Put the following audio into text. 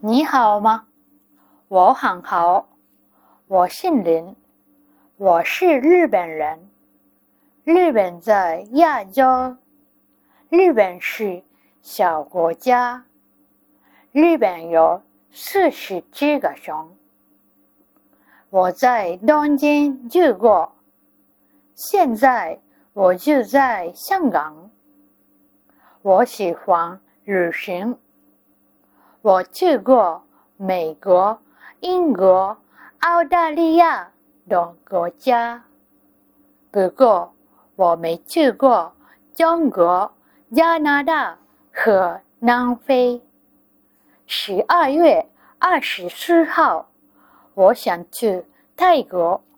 你好吗？我很好，我姓林，我是日本人。日本在亚洲，日本是小国家，日本有40几个省。我在东京住过，现在我住在香港。我喜欢旅行，我去过美国、英国、澳大利亚等国家，不过我没去过中国、加拿大和南非。12月24号，我想去泰国。